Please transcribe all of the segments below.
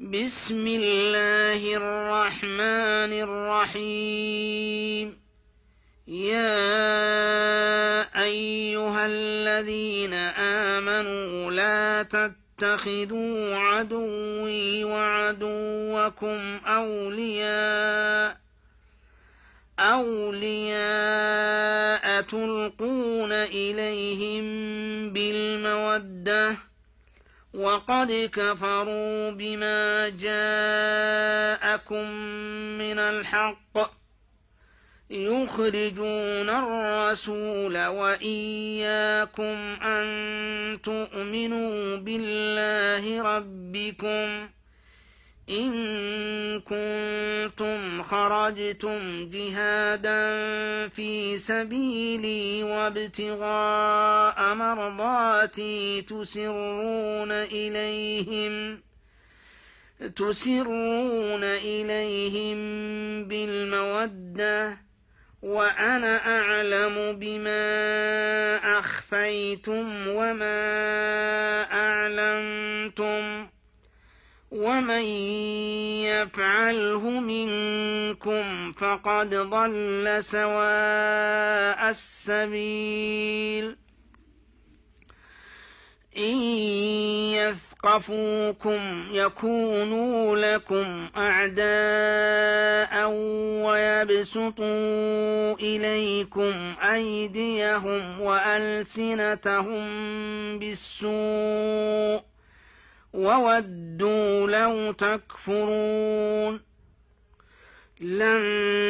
بسم الله الرحمن الرحيم. يا أيها الذين آمنوا لا تتخذوا عدوي وعدوكم أولياء تلقون إليهم بالمودة وقد كفروا بما جاءكم من الحق يخرجون الرسول وإياكم أن تؤمنوا بالله ربكم إن كنتم خرجتم جهادا في سبيلي وابتغاء مرضاتي تسرون إليهم بالمودة وأنا أعلم بما أخفيتم وما أعلنتم ومن يفعله منكم فقد ضل سواء السبيل. إن يثقفوكم يكونوا لكم أعداء ويبسطوا إليكم أيديهم وألسنتهم بالسوء وودوا لو تكفرون. لن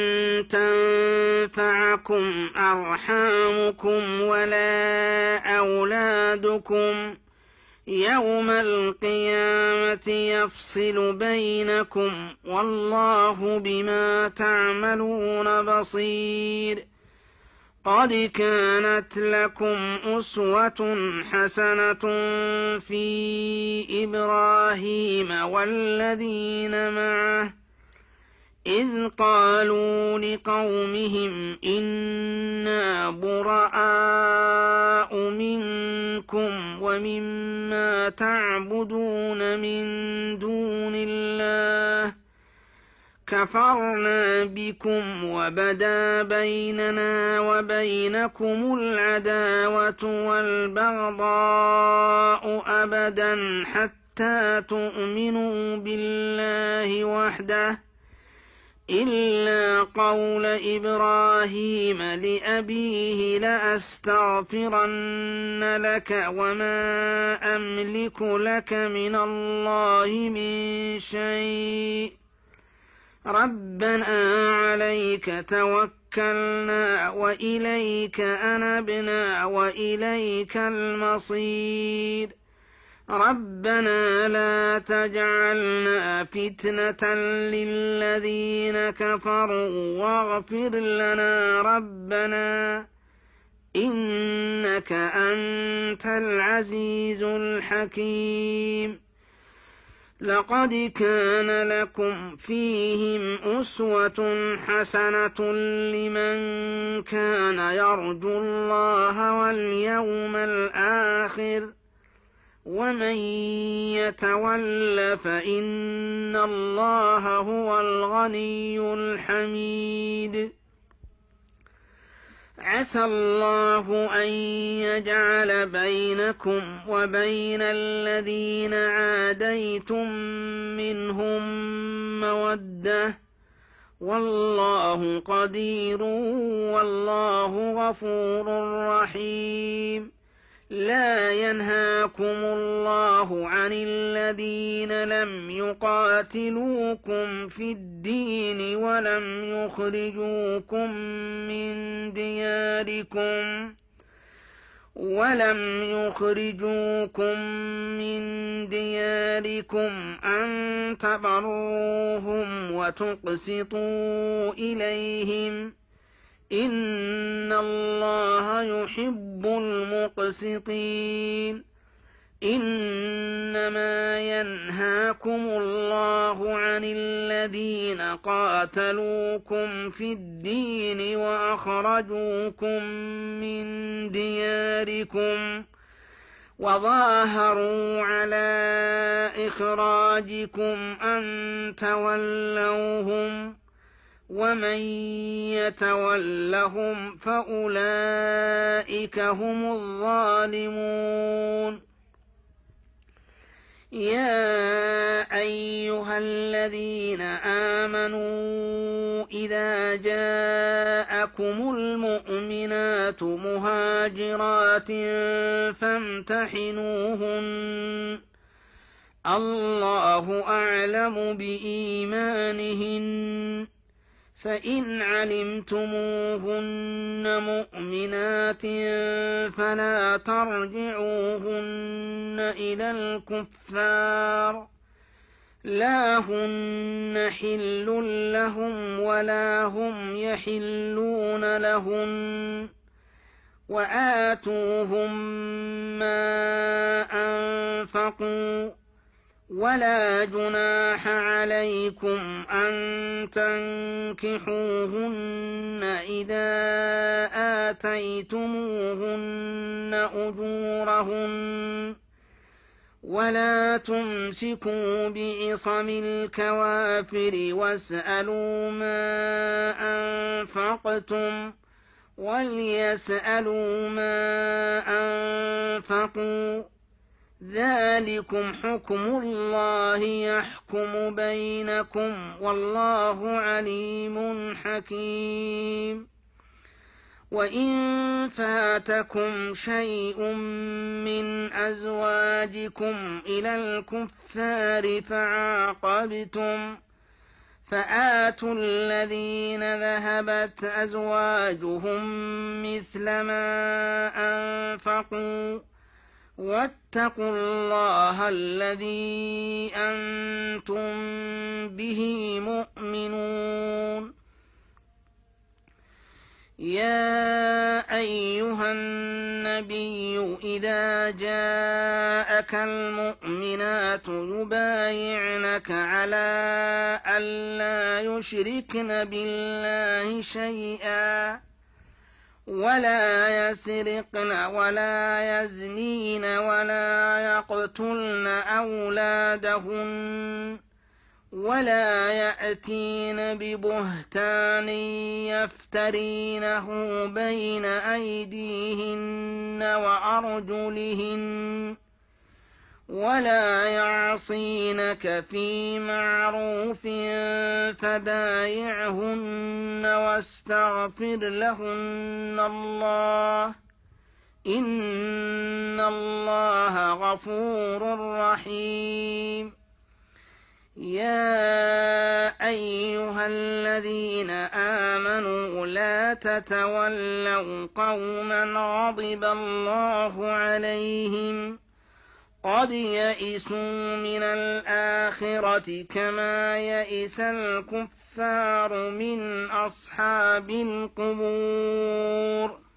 تنفعكم أرحامكم ولا أولادكم يوم القيامة يفصل بينكم والله بما تعملون بصير. قد كانت لكم أسوة حسنة في إبراهيم والذين معه إذ قالوا لقومهم إنا براء منكم ومما تعبدون من دون الله كفرنا بكم وبدا بيننا وبينكم العداوة والبغضاء أبدا حتى تؤمنوا بالله وحده إلا قول إبراهيم لأبيه لأستغفرن لك وما أملك لك من الله من شيء ربنا عليك توكلنا وإليك أنبنا وإليك المصير ربنا لا تجعلنا فتنة للذين كفروا واغفر لنا ربنا إنك أنت العزيز الحكيم. لقد كان لكم فيهم أسوة حسنة لمن كان يرجو الله واليوم الآخر ومن يتول فإن الله هو الغني الحميد. عسى الله أن يجعل بينكم وبين الذين عاديتم منهم مودة والله قدير والله غفور رحيم. لا ينهاكم الله عن الذين لم يقاتلوكم في الدين ولم يخرجوكم من دياركم أن تبروهم وتقسطوا إليهم إن الله يحب المقسطين. إنما ينهاكم الله عن الذين قاتلوكم في الدين وظاهروا على إخراجكم أن تولوهم ومن يتولهم فأولئك هم الظالمون. يا أيها الذين آمنوا إذا جاءكم المؤمنات مهاجرات فامتحنوهن الله أعلم بإيمانهن فإن علمتموهن مؤمنات فلا ترجعوهن إلى الكفار لا هن حل لهم ولا هم يحلون لهن وآتوهم ما أنفقوا ولا جناح عليكم أن تنكحوهن إذا آتيتموهن أجورهن ولا تمسكوا بعصم الكوافر واسألوا ما أنفقتم وليسألوا ما أنفقوا ذلكم حكم الله يحكم بينكم والله عليم حكيم. وإن فاتكم شيء من أزواجكم إلى الكفار فعاقبتم فآتوا الذين ذهبت أزواجهم مثل ما أنفقوا واتقوا الله الذي أنتم به مؤمنون. يا أيها النبي إذا جاءك المؤمنات يبايعنك على ألا يشركن بالله شيئا ولا يسرقن ولا يزنين ولا يقتلن أولادهن ولا يأتين ببهتان يفترينه بين أيديهن وأرجلهن ولا يعصينك في معروف فبايعهن واستغفر لهن الله إن الله غفور رحيم. يا أيها الذين آمنوا لا تتولوا قوما غضب الله عليهم قد يئسوا من الآخرة كما يئس الكفار من أصحاب القبور.